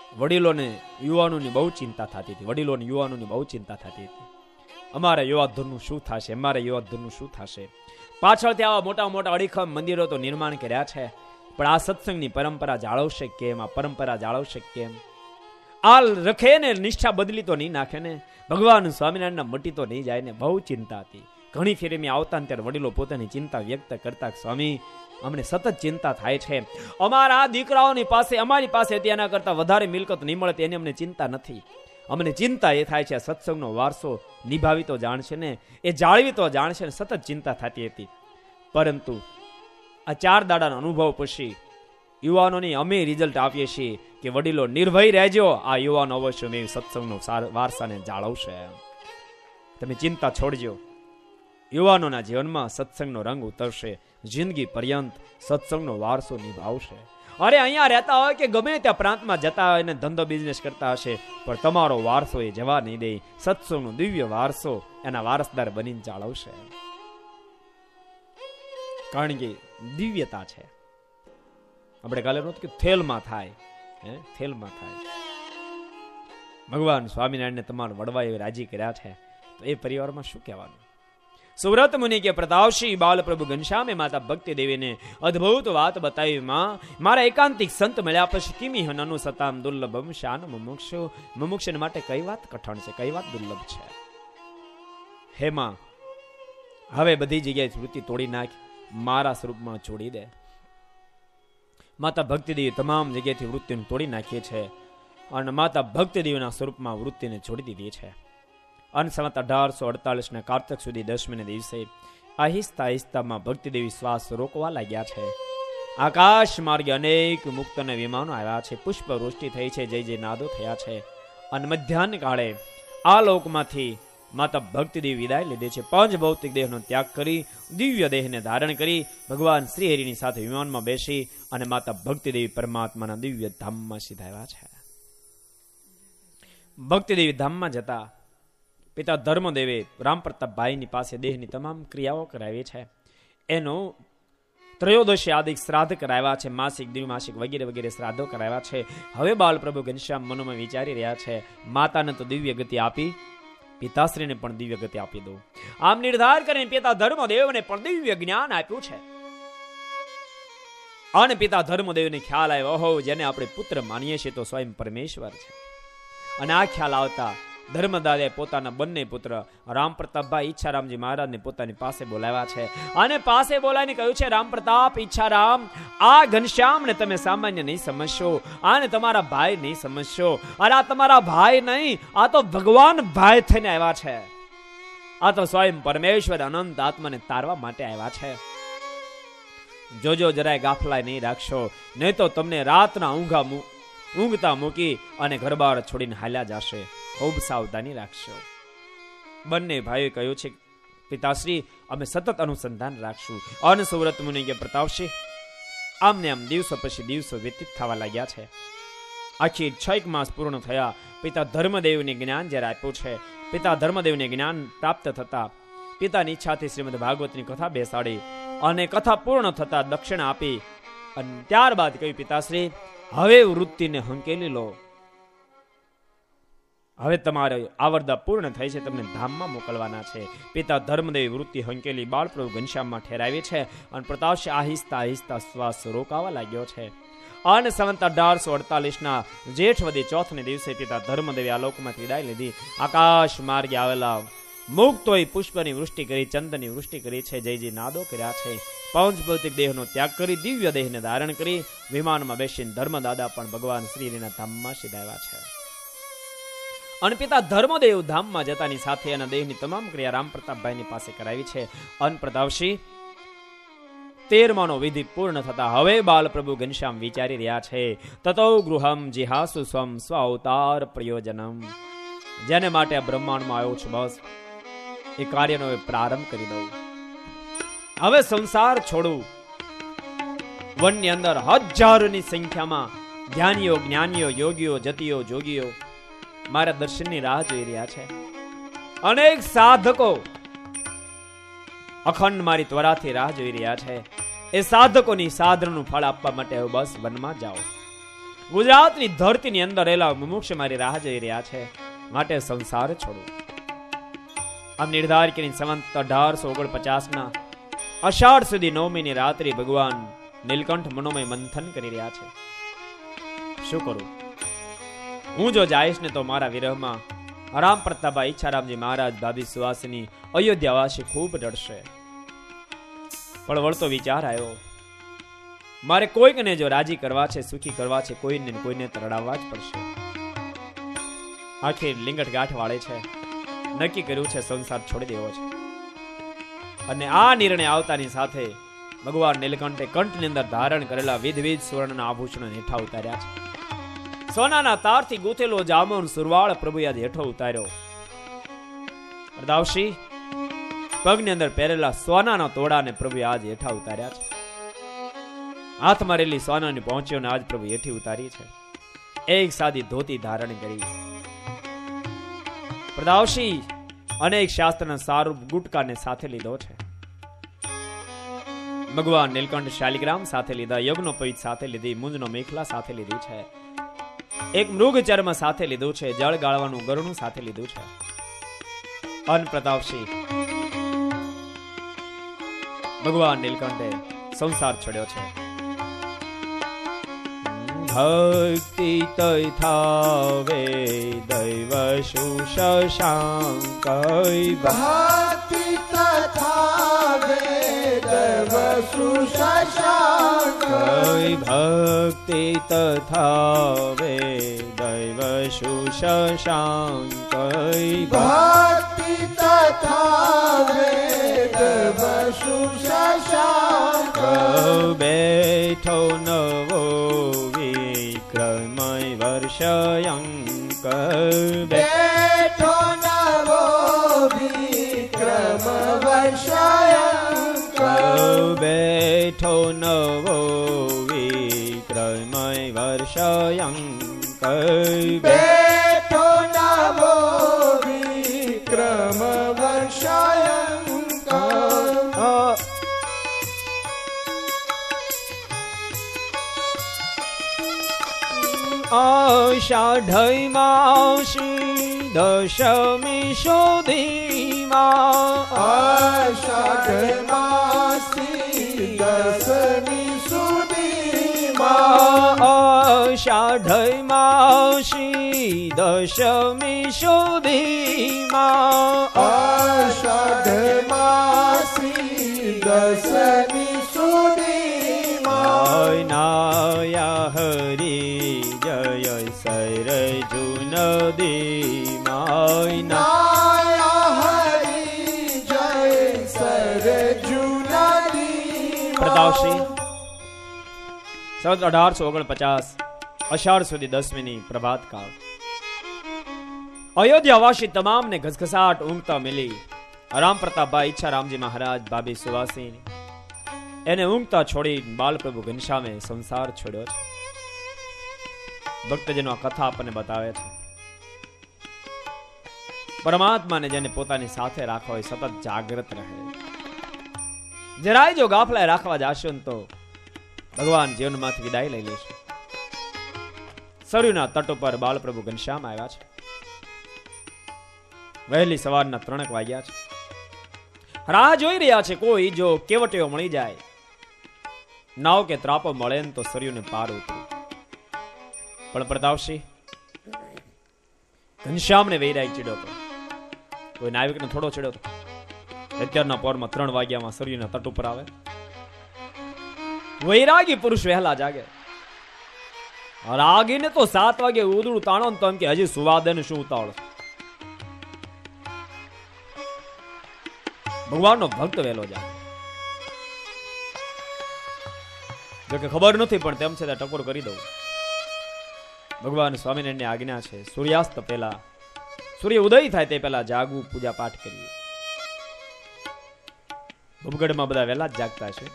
વડીલોને યુવાનોની બહુ ચિંતા થતી હતી. વડીલોને યુવાનોની બહુ ચિંતા થતી હતી. અમારા યુવાધનનું શું થશે, અમારા યુવાધનનું શું થશે. પાછળથી આવા મોટા મોટા અડીખમ મંદિરો તો નિર્માણ કર્યા છે, પણ આ સત્સંગની પરંપરા જાળવશે કેમ? આ પરંપરા જાળવશે કેમ? આ રખે ને નિષ્ઠા બદલી તો નહીં નાખે ને, ભગવાન સ્વામિનારાયણના મટી તો નહીં જાય ને. બહુ ચિંતા હતી. ઘણી ફેરી મેં આવતા ને ત્યારે વડીલો પોતાની ચિંતા વ્યક્ત કરતા, સ્વામી અમને સતત ચિંતા થાય છે, અમારા દીકરાઓની પાસે અમારી પાસે તેના કરતા વધારે મિલકત નહીં મળે એની અમને ચિંતા નથી. અમને ચિંતા એ થાય છે સત્સંગનો વારસો નિભાવી તો જાણશે ને, એ જાળવી તો જાણશે ને. સતત ચિંતા થતી હતી. પરંતુ આ 4 દાડાના અનુભવ પછી યુવાનોની અમે રિઝલ્ટ આપીએ છીએ કે વડીલો નિર્ભય રહેજો, આ યુવાનો અવશ્ય મેં સત્સંગનો વારસાને જાળવશે. તમે ચિંતા છોડજો. યુવાનોના જીવનમાં સત્સંગનો રંગ ઉતરશે, જિંદગી પર્યંત સત્સંગનો વારસો નિભાવશે. અરે અહીંયા રહેતા હોય કે ગમે ત્યાં પ્રાંતમાં જતા હોય ને ધંધો બિઝનેસ કરતા હશે, પણ તમારો વારસો એ જવા નહીં દે. સત્સંગનો દિવ્ય વારસો એના વારસદાર બનીને જાળવશે. કારણ કે દિવ્યતા છે. આપણે કાલે નહોતું કે થેલમાં થાય, થેલમાં થાય. ભગવાન સ્વામિનારાયણને તમારા વડવા એવી રાજી કર્યા છે, તો એ પરિવારમાં શું કહેવાનું? સુવ્રત મુનિ કે પ્રતાપશ્રી બાલપ્રભુ ઘનશ્યામે માતા ભક્તિ દેવીને અદ્ભુત વાત બતાવી. મારા એકાંતિક સંત મળ્યા પછી કિમી હનનું સતામ દુર્લભમ શાન મુમુક્ષુ માટે કઈ વાત કઠણ છે, કઈ વાત દુર્લભ છે. હે માં, હવે બધી જગ્યાએ વૃત્તિ તોડી નાખ, મારા સ્વરૂપમાં છોડી દે. માતા ભક્તિ દેવી તમામ જગ્યાએથી વૃત્તિને તોડી નાખીએ છે અને માતા ભક્તિ દેવીના સ્વરૂપમાં વૃત્તિને છોડી દીધી છે. સંવત 1848 કાર્તક સુધી 10મે દિવસે આહિસ્તા આહિસ્તામાં ભક્તિ દેવી શ્વાસ રોકવા લાગ્યા છે. આકાશ માર્ગે અનેક મુક્ત અને વિમાનો આવ્યા છે, પુષ્પ વૃષ્ટિ થઈ છે, જય જય નાદો થયા છે. અને મધ્યાહન કાળે આ લોકમાંથી માતા ભક્તિ દેવી વિદાય લીધી છે. પાંચ ભૌતિક દેહનો ત્યાગ કરી દિવ્ય દેહને ધારણ કરી ભગવાન શ્રી હરિની સાથે વિમાનમાં બેસી અને માતા ભક્તિ દેવી પરમાત્માના દિવ્ય ધામમાં સીધાવ્યા છે. ભક્તિ દેવી ધામમાં જતા પિતા ધર્મદેવે રામ પ્રતાપભાઈની પાસે દેહની તમામ ક્રિયાઓ કરાવી છે. એનો ત્રયોદશી આદિક શ્રાદ્ધ કરાવ્યા છે, માસિક દ્વિમાસિક વગેરે વગેરે શ્રાદ્ધો કરાવ્યા છે. હવે બાલપ્રભુ ઘનશ્યામ મનોમાં વિચારી રહ્યા છે, માતાને તો દિવ્ય ગતિ આપી, પિતાશ્રીને પણ દિવ્ય ગતિ આપી દઉં. આમ નિર્ધાર કરીને પિતા ધર્મદેવને પણ દિવ્ય જ્ઞાન આપ્યું છે. અને પિતા ધર્મદેવને ખ્યાલ આવ્યો, ઓહો, જેને આપણે પુત્ર માનીએ છીએ તો સ્વયં પરમેશ્વર છે. અને આ ખ્યાલ આવતા ધર્મદાદે પોતાના બંને પુત્ર રામ પ્રતાપભાઈ ઈચ્છારામજી મહારાજને પોતાની પાસે બોલાવ્યા છે. અને પાસે બોલાવીને કહ્યું છે, રામ પ્રતાપ, ઈચ્છારામ, આ ઘનશ્યામને તમે સામાન્ય નહીં સમજશો, આને તમારા ભાઈ નહીં સમજશો. અરે આ તમારા ભાઈ નહીં, આ તો ભગવાન ભાઈ થઈને આવ્યા છે. આ તો સ્વયં પરમેશ્વર અનંત આત્માને તારવા માટે આવ્યા છે. જોજો જરાય ગાફલાય નહીં રાખશો, નહીં તો તમને રાતના ઊંઘતા મૂકી અને ઘરબાર છોડીને હાલ્યા જશે. ખૂબ સાવધાની રાખશો. બંને ભાઈઓ કહ્યું છે, પિતાશ્રી અમે સતત અનુસંધાન રાખશું. અને સુવ્રત મુનિ કે પ્રતાપશ્રી, આમને આમ દિવસો પછી દિવસો વ્યતીત થવા લાગ્યા છે. આખી 6 માસ પૂર્ણ થયા. પિતા ધર્મદેવને જ્ઞાન જ્યારે આપ્યું છે, પિતા ધર્મદેવને જ્ઞાન પ્રાપ્ત થતા પિતાની ઈચ્છાથી શ્રીમદ ભાગવતની કથા બેસાડી અને કથા પૂર્ણ થતા દક્ષિણા આપી અને ત્યારબાદ કહ્યું, પિતાશ્રી હવે વૃત્તિને હંકેલી લો, હવે તમારે આવરદા પૂર્ણ થઈ છે, તમને ધામમાં મોકલવાના છે. પિતા ધર્મદેવ વૃત્તિ હંકેલી બાળપ્રભુ ઘનશ્યામમાં ઠેરાવી છે અને પ્રતાપશ્રી આહિસ્તા આહિસ્તા શ્વાસ રોકાવા લાગ્યો છે. અને સંવત 1848 જેઠવદી 4ને દિવસે પિતા ધર્મદેવે આ લોકમાંથી વિદાય લીધી. આકાશ માર્ગે આવેલા મુક્તોએ પુષ્પની વૃષ્ટિ કરી, ચંદનની વૃષ્ટિ કરી છે, જય જય નાદો કર્યા છે. પાંચ ભૌતિક દેહનો ત્યાગ કરી દિવ્ય દેહને ધારણ કરી વિમાનમાં બેસીને ધર્મદાદા પણ ભગવાન શ્રીના ધામમાં સીધાવ્યા છે. અને પિતા ધર્મદેવ ધામમાં જતાની સાથે એના દેહની તમામ ક્રિયા રામ પ્રતાપભાઈની પાસે કરાવી છે. અને પ્રતાપશ્રી 13માનો વિધિ પૂર્ણ થતા હવે બાલપ્રભુ ઘનશ્યામ વિચારી રહ્યા છે, તતો ગૃહમ જિહાસુ સ્વમ સ્વ અવતાર પ્રયોજનમ. જેને માટે આ બ્રહ્માંડમાં આવ્યો છું, બસ એ કાર્યનો પ્રારંભ કરી દઉં. હવે સંસાર છોડું. વનની અંદર હજારોની સંખ્યામાં જ્ઞાનીઓ, જ્ઞાનીઓ, યોગીઓ, જતીઓ, જોગીઓ મારા દર્શનની રાહ જોઈ રહ્યા છે. અનેક સાધકો અખંડ મારી ત્વરાથી રાહ જોઈ રહ્યા છે. એ સાધકોની સાધનનું ફળ આપવા માટે બસ વનમાં જાઓ. ગુજરાતની ધરતીની અંદર રહેલા મુમુક્ષ મારી રાહ જોઈ રહ્યા છે, માટે સંસાર છોડો. આમ નિર્ધાર કરીને સંવંત 1849 અષાઢ સુધી 9મી રાત્રિ ભગવાન નીલકંઠ મનોમય મંથન કરી રહ્યા છે. શું કરું? હું જો જાઈશ ને તો મારા વિરહમાં રામ પ્રતાપભાઈ ઈચ્છારામજી મહારાજ ભાભી સુવાસિની અયોધ્યાવાસી ખૂબ ડરશે. પણ વળતો વિચાર આવ્યો, મારે કોઈકને જો રાજી કરવા છે, સુખી કરવા છે, કોઈને તરડાવવા જ પડશે. આખી લીંગટ ગાંઠ વાળે છે, નક્કી કર્યું છે સંસાર છોડી દેવો છે. અને આ નિર્ણય આવતાની સાથે ભગવાન નીલકંઠે કંઠની અંદર ધારણ કરેલા વિધવિધ સુવર્ણના આભૂષણો હેઠા ઉતાર્યા છે. સોનાના તારથી ગૂંથેલો જામુન સુરવાળ પ્રભુએ આજ હેઠો ઉતાર્યો. પ્રતાપસિંહ પગની અંદર પહેરેલા સોનાના તોડાને પ્રભુએ આજ હેઠા ઉતાર્યા છે. હાથમાં રહેલી સોનાની પહોંચીઓને આજ પ્રભુ હેઠી ઉતારી છે. એક સાદી ધોતી ધારણ કરી. પ્રતાપસિંહ અનેક શાસ્ત્રના સારૂપ ગુટકાને સાથે લીધો છે. ભગવાન નીલકંઠ શાલિગ્રામ સાથે લીધા, યજ્ઞોપવિત સાથે લીધી, મુંજનો મેખલા સાથે લીધી છે, એક મૃગ ચર્મ સાથે લીધું છે, જળ ગાળવાનું ગરણું સાથે લીધું છે. અન પ્રતાપસિંહ ભગવાન નીલકંઠે સંસાર છોડ્યો છે. ભક્તિ તથાવે દૈવ શુશશાંક, ભક્તિ તથાવે દૈવ શુશશાંક, ભક્તિ તથાવે દૈવ શુશશાંક, ભક્તિ તથાવે દૈવ શુશશાંક, બેઠો નવો વિક્રમય વર્ષયંક, બેઠો નવો વિક્રમ વર્ષયંક, બેઠો નવો વિક્રમય વર્ષયંક, બેઠો નવો વિક્રમ વર્ષયંક. આષાઢ માસી દશમી સુધીમાં, આષાઢ માસી દશમી સુધીમાં, આષાઢ માસી દશમી સુધીમાં, આષાઢ માસી દશમી સુધીમાં, નાયા હરી જય સરજુ નદીમાં, નાયા હરી જય સરજુ નદી. પ્રતાપસિંહ સંવત 1849 અષાઢ સુધી 10મીની પ્રભાત કાળ. અયોધ્યાવાસી તમામને ઘસઘસાટ ઊંઘતા મિલી. રામ પ્રતાપભાઈ ઈચ્છારામજી મહારાજ ભાભી સુવાસી એને ઊંઘતા છોડી બાલપ્રભુ ઘનશ્યામે સંસાર છોડ્યો છે. ભક્તજનો આ કથા આપણને બતાવે છે, પરમાત્માને જેને પોતાની સાથે રાખવા હોય સતત જાગૃત રહે. જરાય જો ગાફલાય રાખવા જશો ને તો ભગવાન જીવનમાંથી વિદાય લઈ લેશે. સરયુના તટ ઉપર બાલપ્રભુ ઘનશ્યામ આવ્યા છે. વહેલી સવારના 3 વાગ્યા છે. રાહ જોઈ રહ્યા છે કોઈ જો કેવટીઓ મળી જાય, નાવ કે ત્રાપો મળે ને તો સરયુને પાર ઉતરું. પણ પ્રતાપસિંહ ઘનશ્યામને વૈરાગ ચીડ્યો હતો, કોઈ નાવિકને થોડો ચીડ્યો હતો. અત્યારના પોરમાં 3 વાગ્યામાં સરયુના તટ ઉપર આવે. વૈરાગી પુરુષ વહેલા જાગે. રાગીને તો 7 વાગે ઉદડું તાણો ને તો એમ કે હજી સુવાદે ને શું ઉતાવળ. ભગવાનનો ભક્ત વહેલો જાગે. જોકે ખબર નથી પણ તેમ છતાં ટકોર કરી દઉં. ભગવાન સ્વામિનારાયણની આજ્ઞા છે, સૂર્યાસ્ત પહેલા, સૂર્ય ઉદય થાય તે પહેલા જાગવું, પૂજા પાઠ કરીએ. ભૂપગઢમાં બધા વહેલા જ જાગતા છે.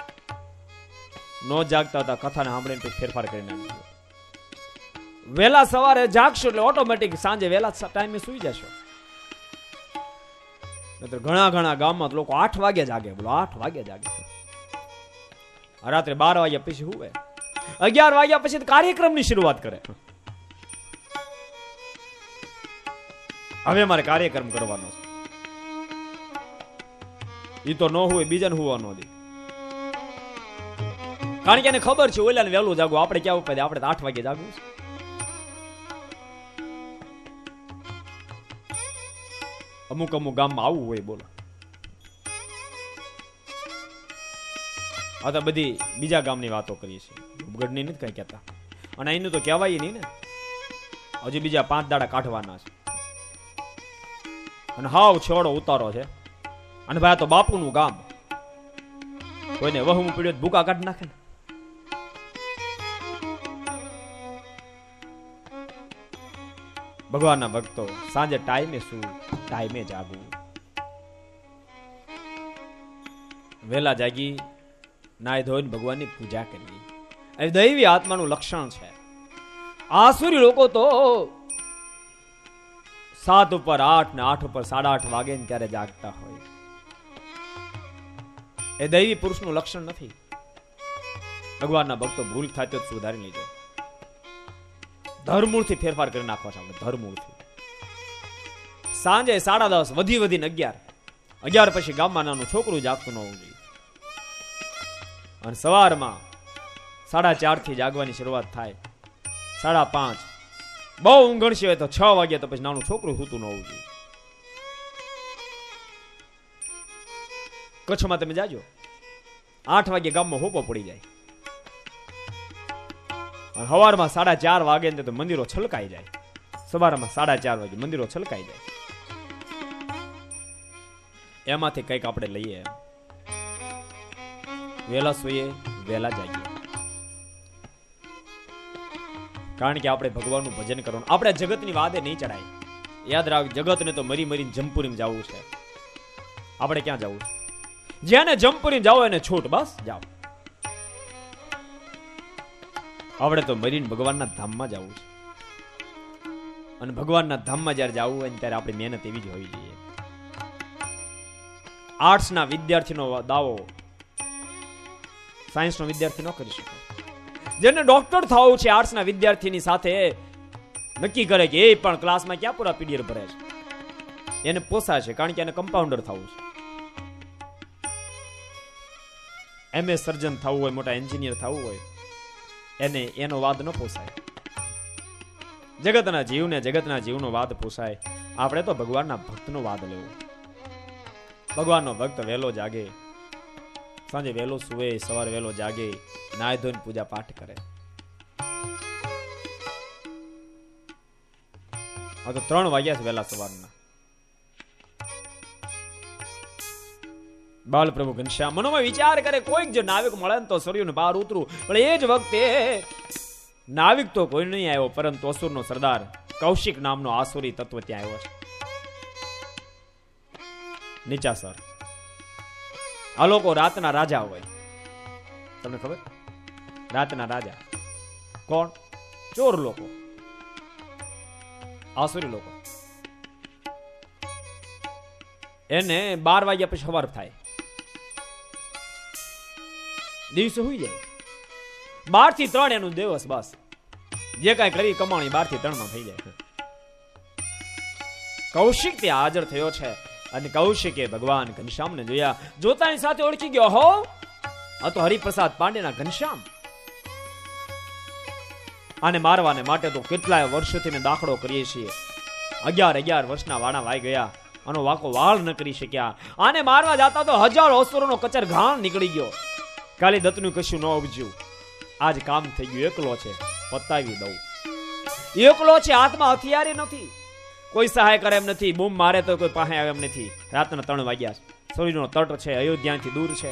નો જાગતા હતા કથાને સાંભળીને પછી ફેરફાર કરી નાખ્યો. વહેલા સવારે જાગશો એટલે ઓટોમેટિક સાંજે વહેલા ટાઈમે સુઈ જશો. ઘણા ગામમાં લોકો 8 વાગે જાગે. બોલો 8 વાગે જાગે. રાત્રે 12 વાગ્યા પછી હુવે. 11 વાગ્યા પછી કાર્યક્રમની શરૂઆત કરે. હવે મારે કાર્યક્રમ કરવાનો છે. એ તો ન હોય બીજાને હોવા ન દે. કારણ કે એને ખબર છે ઓલાને વહેલું જાગવું, આપણે ક્યાં ઉપર આપણે 8 વાગે જાગવું છે. અમુક ગામમાં આવું હોય. બોલો, આ તો બધી બીજા ગામની વાતો કરીએ છીએ, ગઢની નથી કઈ કહેતા. અને અહીંનું તો કહેવાય નહીં ને, હજી બીજા 5 દાડા કાઢવાના છે. અને હાવ છેડો ઉતારો છે. અને ભાઈ તો બાપુનું ગામ, કોઈને વહમું પીડ્યો ભૂકા કાઢી નાખે ને. ભગવાનના ભક્તો, સાંજે ટાઈમે શું, ટાઈમે જાગવું. વેલા જાગી નાય ધોઈને ભગવાનની પૂજા કરવી એ દૈવી આત્માનું લક્ષણ છે. આસુરી લોકો તો 7 ઉપર 8 ને 8 ઉપર 8:30 વાગે ને ત્યારે જાગતા હોય. એ દૈવી પુરુષનું લક્ષણ નથી. ભગવાનના ભક્તો ભૂલ થાય તો સુધારી લેજો. ધરમૂળથી ફેરફાર કરી નાખવા છે આપણે, ધરમૂળથી. સાંજે 10:30 વધીને 11 પછી ગામમાં નાનું છોકરું જાગતું ન હોવું જોઈએ. અને સવારમાં 4:30 થી જાગવાની શરૂઆત થાય. 5:30 બહુ ઊંઘણશી હોય તો 6 વાગે તો પછી નાનું છોકરું સૂતું ન હોવું જોઈએ. કચ્છમાં તમે જાજો 8 વાગે ગામમાં હોપો પડી જાય. સવારમાં 4:30 વાગે ને તો મંદિરો છલકાઈ જાય. સવારમાં 4:30 વાગે મંદિરો છલકાઈ જાય. એમાંથી કંઈક આપણે લઈએ. વેલા સૂઈએ, વેલા જાગીએ. કારણ કે આપણે ભગવાનનું ભજન કરવાનું. આપણે જગતની વાદે નહીં ચડાય. યાદ રાખ, જગતને તો મરીને જમપુરીમાં જવું છે. આપણે ક્યાં જવું છે? જેને જમપુરી જાઓ એને છૂટ, બસ જાઓ. આપણે તો મરીને ભગવાનના ધામમાં જવું છે. અને ભગવાનના ધામમાં જયારે જવું હોય ત્યારે આપણી મહેનત એવી જ હોવી જોઈએ. આર્ટ્સના વિદ્યાર્થીનો દાવો સાયન્સનો વિદ્યાર્થી ન કરી શકે. જેને ડોક્ટર થવું છે આર્ટ્સના વિદ્યાર્થીની સાથે નક્કી કરે કે એ પણ ક્લાસમાં ક્યાં પૂરા પીરિયડ ભરે છે, એને પોસાશે. કારણ કે એને કમ્પાઉન્ડર થવું છે. MS સર્જન થવું હોય, મોટા એન્જિનિયર થવું હોય, એને એનો વાદ ન પોસાય. જગતના જીવનો વાદ પોસાય. આપણે તો ભગવાનના ભક્તનો વાદ લેવો. ભગવાનનો ભક્ત વહેલો જાગે, સાંજે વહેલો સુવે, સવારે વહેલો જાગે, નાય ધોઈને પૂજા પાઠ કરે. આ તો 3 વાગ્યા છે વહેલા સવારના. બાલ પ્રભુ ઘનશ્યામ મનોમાં વિચાર કરે, કોઈક જો નાવિક મળે ને તો સૂર્યને બહાર ઉતરું. પણ એ જ વખતે નાવિક તો કોઈ નહીં આવ્યો, પરંતુ અસુરનો સરદાર કૌશિક નામનો આસુરી તત્વ ત્યાં આવ્યો છે. નીચાસર આ લોકો રાતના રાજા હોય. તમને ખબર? રાતના રાજા કોણ? ચોર લોકો, આસુરી લોકો. એને 12 વાગ્યા પછી સવાર થાય, દિવસે હોઈ જાય. 12 થી 3 એનું દિવસ, બસ. જે કઈ કરી કમાણી 12 થી 3 માં થઈ જાય. કૌશિક ત્યાં હાજર થયો છે. અને કૌશિકે ભગવાન ઘનશ્યામને જોયા. જોતાની સાથે ઓળખી ગયો, હો આ તો હરિપ્રસાદ પાંડેના ઘનશ્યામ. આને મારવાને માટે તો કેટલાય વર્ષોથી મેં દાખલો કરીએ છીએ. 11 વર્ષના વાણા વાઈ ગયા, આનો વાકો વાળ ન કરી શક્યા. આને મારવા જતા તો 1000 અસુરોનો કચર ઘાણ નીકળી ગયો. કાલી દત્તનું કશું ન ઉપજ્યું. આજ કામ થઈ ગયું. એકલો છે, પતાવી દઉં. એકલો છે, હાથમાં હથિયાર નથી, કોઈ સહાય કરે એમ નથી, બૂમ મારે તો કોઈ પાસે આવે એમ નથી. રાતના 3 વાગ્યા, સૂર્યનો તટ છે, અયોધ્યાથી દૂર છે.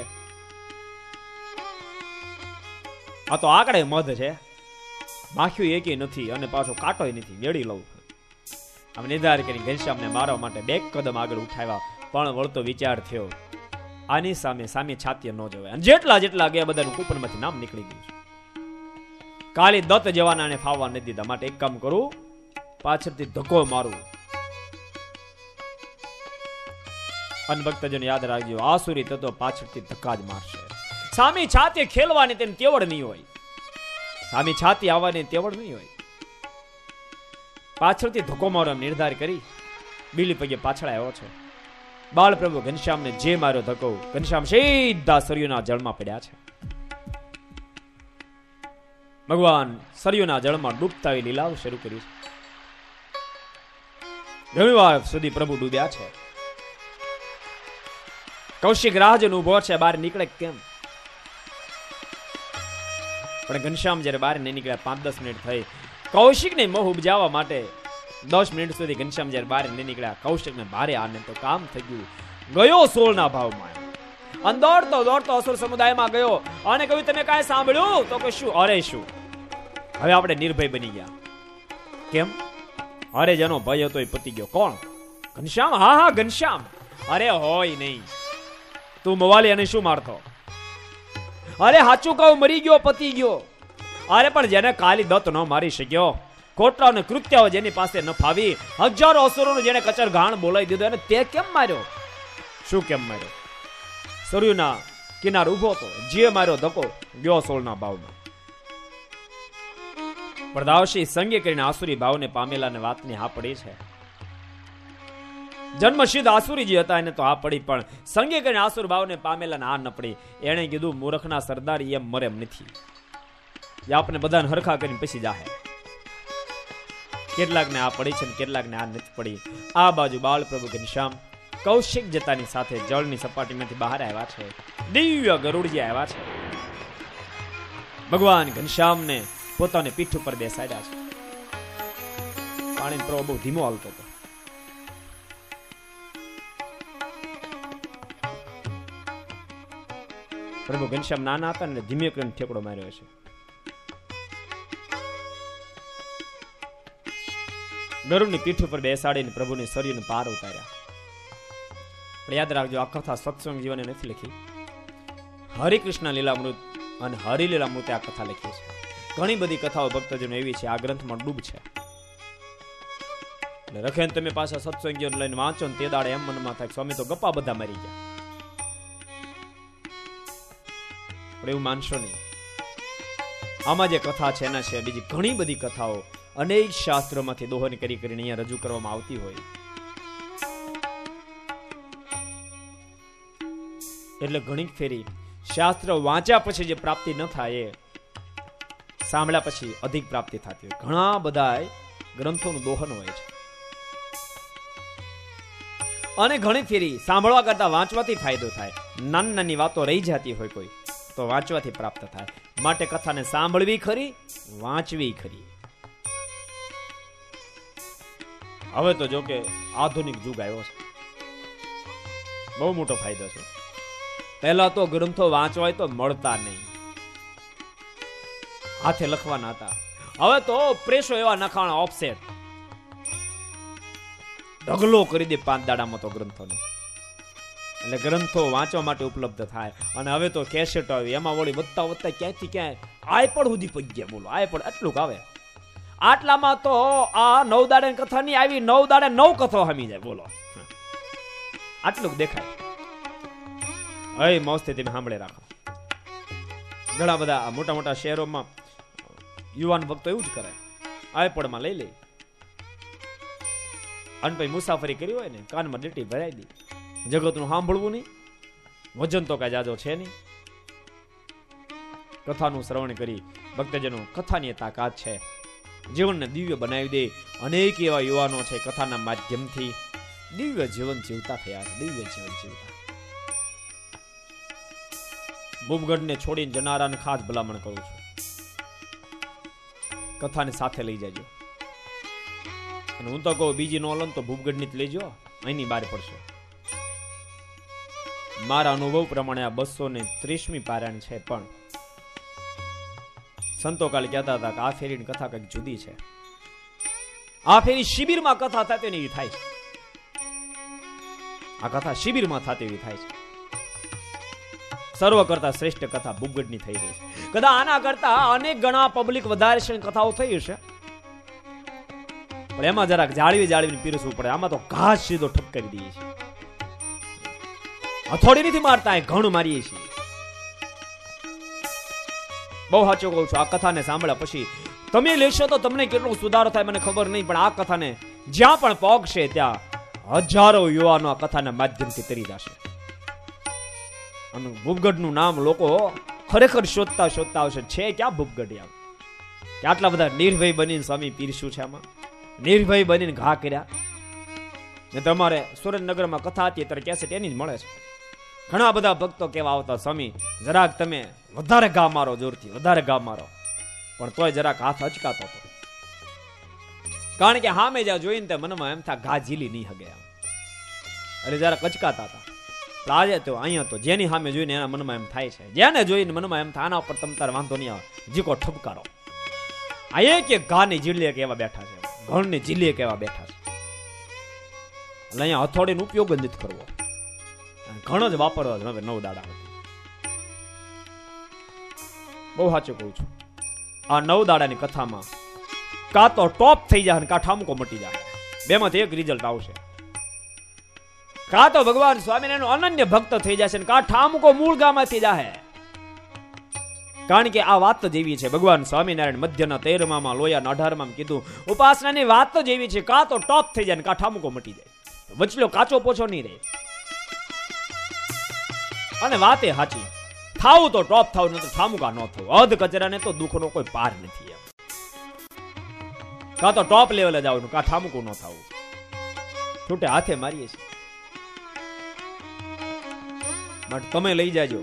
આ તો આકડે મધ છે, માખ્યું એકેય નથી અને પાછો કાંટોય નથી. વેડી લઉં. આમ નિર્ધાર કરી ઘનશ્યામને મારવા માટે 2 કદમ આગળ ઉઠાવ્યા. પણ વળતો વિચાર થયો, આની સામે છાતીએ ન જવાય. અને જેટલા ગયા બધાનું કૂપનમાંથી નામ નીકળી ગયું. કાલી દત્ત જવાનાને ફાવવા નથી દીધા. માટે એક કામ કરું, પાછળથી ધક્કો મારું. અને ભક્તજન યાદ રાખજો, આસુરી તત્વ પાછળથી ધક્કા જ મારશે. સામી છાતી ખેલવાની તેને તેવડ નહીં હોય. સામી છાતી આવવાની તેવડ નહીં હોય. પાછળથી ધક્કો મારવાનો નિર્ધાર કરી બીલી પગે પાછળ આવ્યો છે. બાળ પ્રભુ ઘનશ્યામને જે માર્યો ધક્કો, ઘનશ્યામ સીધા સરયુના જળમાં પડ્યા છે. ભગવાન સરયુના જળમાં ડૂબતા લીલાઓ શરૂ કરી છે. ઘણી વાર સુધી પ્રભુ ડૂબ્યા છે. કૌશિક રાહ જોઈને ઉભો છે, બહાર નીકળે કેમ? પણ ઘનશ્યામ જયારે બહાર નહીં નીકળ્યા, 5-10 મિનિટ થઈ. કૌશિકને મોહ ઉપજાવવા માટે 10 મિનિટ સુધી ઘનશ્યામ જયારે બહાર નહીં નીકળ્યા, કૌશિકને ભારે આનંદ તો કામ થઈ ગયું. ગયો સોળના ભાવમાં અને દોડતો દોડતો અસુર સમુદાયમાં ગયો અને કહ્યું, તમે કાંઈ સાંભળ્યું? તો કે શું? અરે શું, હવે આપણે નિર્ભય બની ગયા. કેમ? અરે જેનો ભય હતો એ પતી ગયો. કોણ? ઘનશ્યામ. હા હા ઘનશ્યામ. અરે હોય નહીં, તું મવાલી અને શું મારતો? અરે હાચું કહું, મરી ગયો, પતી ગયો. અરે પણ જેને કાલી દત્ત ન મારી શક્યો, ખોટા અને કૃત્યાઓ જેની પાસે ન ફાવી, હજારો અસુરોનું જેને કચર ઘાણ બોલાવી દીધો, અને તે કેમ માર્યો? શું કેમ માર્યો? સરયુના કિનાર ઉભો હતો, જે માર્યો ધક્કો ગયો સોળના ભાવમાં. પ્રદાવશી સંગે કરીને આસુરી ભાવને પામેલાને વાતની હા પડી છે. જન્મસિદ્ધ આસુરી જે હતા એને તો હા પડી, પણ સંગે કરીને આસુર ભાવને પામેલાને હા ન પડી. એણે કીધું, મૂર્ખના સરદાર એમ મરે એમ નથી, આપણે બધાને હરખા કરીને પછી જાહે. કેટલાકને આ પડી છે, કેટલાકને આ નથી પડી. આ બાજુ બાળ પ્રભુ ઘનશ્યામ કૌશિક જતાની સાથે જળની સપાટીમાંથી બહાર આવ્યા છે. દિવ્ય ગરુડજી આવ્યા છે. ભગવાન ઘનશ્યામને પોતાને પીઠ ઉપર બેસાડ્યા છે. પાણી પ્રવાહ બહુ ધીમો હાલતો હતો. પ્રભુ ઘનશ્યામ નાના હતા ને ધીમે કરીને ઠેકડો માર્યો છે. ગરુડની પીઠ ઉપર બેસાડીને પ્રભુની શરીરને પાર ઉતાર્યા. પણ યાદ રાખજો, આ કથા સત્સંગ જીવને નથી લખી. હરિકૃષ્ણ લીલામૃત અને હરિલીલામૃતે આ કથા લખી છે. ઘણી બધી કથાઓ ભક્તજનો એવી છે, આ ગ્રંથમાં ડૂબ છે. એટલે રખેન તમે પાછા સત્સંગ જીવન લઈને વાંચો ને તે દાડે એમ મનમાં થાય, સ્વામી તો ગપ્પા બધા મરી ગયા. પણ એવું માનશો નહીં. આમાં જે કથા છે એના છે બીજી ઘણી બધી કથાઓ અનેક શાસ્ત્રોમાંથી દોહન કરી કરીને અહીંયા રજૂ કરવામાં આવતી હોય. એટલે ઘણી ફેરી શાસ્ત્ર વાંચ્યા પછી જે પ્રાપ્તિ ન થાય એ સાંભળ્યા પછી અધિક પ્રાપ્તિ થતી હોય. ઘણા બધા ગ્રંથોનું દોહન હોય છે. અને ઘણી ફેરી સાંભળવા કરતા વાંચવાથી ફાયદો થાય. નાની નાની વાતો રહી જતી હોય કોઈ, તો વાંચવાથી પ્રાપ્ત થાય. માટે કથાને સાંભળવી ખરી, વાંચવી ખરી. હવે તો જો કે આધુનિક યુગ આવ્યો છે, બહુ મોટો ફાયદો છે. પહેલા તો ગ્રંથો વાંચવા તો મળતા નહીં, હાથે લખવાના હતા. હવે તો પ્રેસો એવા નખાણા ઓફસેટ ઢગલો કરી દે 5 દાડામાં તો ગ્રંથોનો. એટલે ગ્રંથો વાંચવા માટે ઉપલબ્ધ થાય. અને હવે તો કેસેટ આવી, એમાં વળી વધતા વધતા ક્યાંથી ક્યાંય આઈપોડ સુધી પહોંચી ગયા. બોલો, આઈપોડ એટલું આવે. આટલામાં તો આ 9 દાડાની કથા નહીં આવી, 9 દાડે 9 કથાઓ હમી જાય. બોલો, આટલું દેખાય. હે મોસ્તે તમે સાંભળે રાખો. ઘણા બધા મોટા મોટા શહેરોમાં યુવાન ભક્તો એવું જ કરે, આઈપોડમાં લઈ લે અને પછી મુસાફરી કરી હોય ને કાનમાં ડેટી ભરાઈ દે. જગતનું સાંભળવું નહીં, વજન તો કઈ જાજો છે નહીં. કથાનું શ્રવણ કરી ભક્તજનો કથાની તાકાત છે, જીવનને દિવ્ય બનાવી દે. અનેક એવા યુવાનો છે કથાના માધ્યમથી દિવ્ય જીવન જીવતા થયા છે. દિવ્ય જીવન જીવતા. બુબગઢને છોડીને જનારાને ખાસ ભલામણ કરું છું, કથાને સાથે લઈ જજો. અને હું તો કહું બીજી નો લો તો બુબગઢની જ લેજો, અહીંની બહાર પડશે. મારા અનુભવ પ્રમાણે આ 230મી પારાયણ છે, પણ સંતો કાલે કહેતા હતા કે આ ફેરીની કથા કંઈક જુદી છે. આ ફેરી શિબિરમાં કથા થતી એવી થાય છે. આ કથા શિબિરમાં થતી એવી થાય છે. સર્વ કરતા શ્રેષ્ઠ કથા બુબગઢની થઈ રહી છે. કદાચ આના કરતા અનેક ગણા પબ્લિક વધારે છે કથાઓ થઈ હશે, પણ એમાં જરાક જાળવીને પીરસવું પડે. આમાં તો ઘાસ સીધો ઠપકારી દઈએ છીએ, હથોડી નથી મારતા, ઘણું મારીએ છીએ. બહુ સાચું કહું છું. આ કથાને સાંભળ્યા પછી તમે લેશો તો તમને કેટલો સુધારો થાય મને ખબર નહીં, પણ આ કથાને જ્યાં પણ પહોંચશે ત્યાં હજારો યુવાનો આ કથાના માધ્યમથી તરી જશે. અને ભૂપગઢનું નામ લોકો ખરેખર શોધતા શોધતા આવશે. છે ક્યાં ભૂપગઢ? આમ કે આટલા બધા નિર્ભય બનીને સ્વામી પીરસ્યું છે, આમાં નિર્ભય બનીને ઘા કર્યા. ને તમારે સુરેન્દ્રનગરમાં કથા હતી ત્યારે કેસેટ એની જ મળે છે. ઘણા બધા ભક્તો કેવા આવતા, સ્વામી જરાક તમે વધારે ઘા મારો, જોરથી વધારે ઘા મારો, પણ તોય જરાક હાથ અચકાતો હતો. કારણ કે હામે જ્યાં જોઈને તે મનમાં એમ થા ઘા ઝીલી નહીં હગે આમ, એટલે જરાક અચકાતા હતા. પણ આજે તો અહીંયા તો જેની સામે જોઈને એના મનમાં એમ થાય છે, જેને જોઈને મનમાં એમ થાય આના ઉપર તમ તારે વાંધો નહીં આવે, જીકો ઠપકારો. આ એક ઘાની ઝીલી કેવા બેઠા છે, ઘણની ઝીલી કેવા બેઠા છે. એટલે અહીંયા હથોડીનો ઉપયોગ જ નથી કરવો, ઘણો જ વાપરવા જ હવે 9 દાડા હતી. બહુ સાચું કહું છું. આ 9 દાડાની કથામાં કાં તો ટોપ થઈ જાય ને કાં ઠામકો મટી જાય, બેમાંથી એક રિઝલ્ટ આવશે. કાં તો ભગવાન સ્વામિનારાયણ અનન્ય ભક્ત થઈ જશે ને કાં ઠામકો મૂળ ગામમાંથી જાય. કારણ કે આ વાત જ એવી છે, ભગવાન સ્વામિનારાયણ મધ્યના 13માં લોયાના 18માં કીધું, ઉપાસનાની વાત જ એવી છે, કાં તો ટોપ થઈ જાય ને કાં ઠામકો મટી જાય, વચલો કાચો પોછો નહીં રહે. અને વાત એ સાચી, થાવું તો ટોપ થાવું, ન તો ઠામુકા ન થવું. અધ કચરાને તો દુઃખનો કોઈ પાર નથી. એમ કાં તો ટોપ લેવલે જવાનું, કાં ઠામુકું ન થવું. છૂટે હાથે મારીએ છીએ. માટે તમે લઈ જાજો.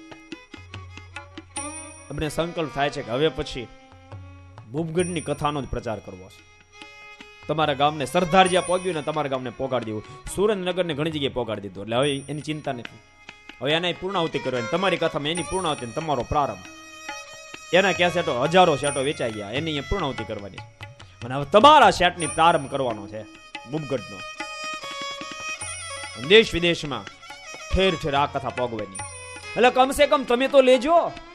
તમને સંકલ્પ થાય છે કે હવે પછી ભૂપગઢની કથાનો જ પ્રચાર કરવો છે. તમારા ગામને સરદાર જ્યાં પોગ્યું ને તમારા ગામને પોગાડી દેવું. સુરેન્દ્રનગરને ઘણી જગ્યાએ પોગાડી દીધું, એટલે હવે એની ચિંતા નથી. હવે એના પૂર્ણાહુતિ કરવાની, તમારી કથામાં એની પૂર્ણાહુતિ, તમારો પ્રારંભ. એના કેસેટો હજારો સેટો વેચાઈ ગયા, એની પૂર્ણાહુતિ કરવાની. અને હવે તમારા સેટની પ્રારંભ કરવાનો છે ભૂપગઢનો. દેશ વિદેશમાં ઠેર ઠેર આ કથા પોગવાની. એટલે કમસે કમ તમે તો લેજો.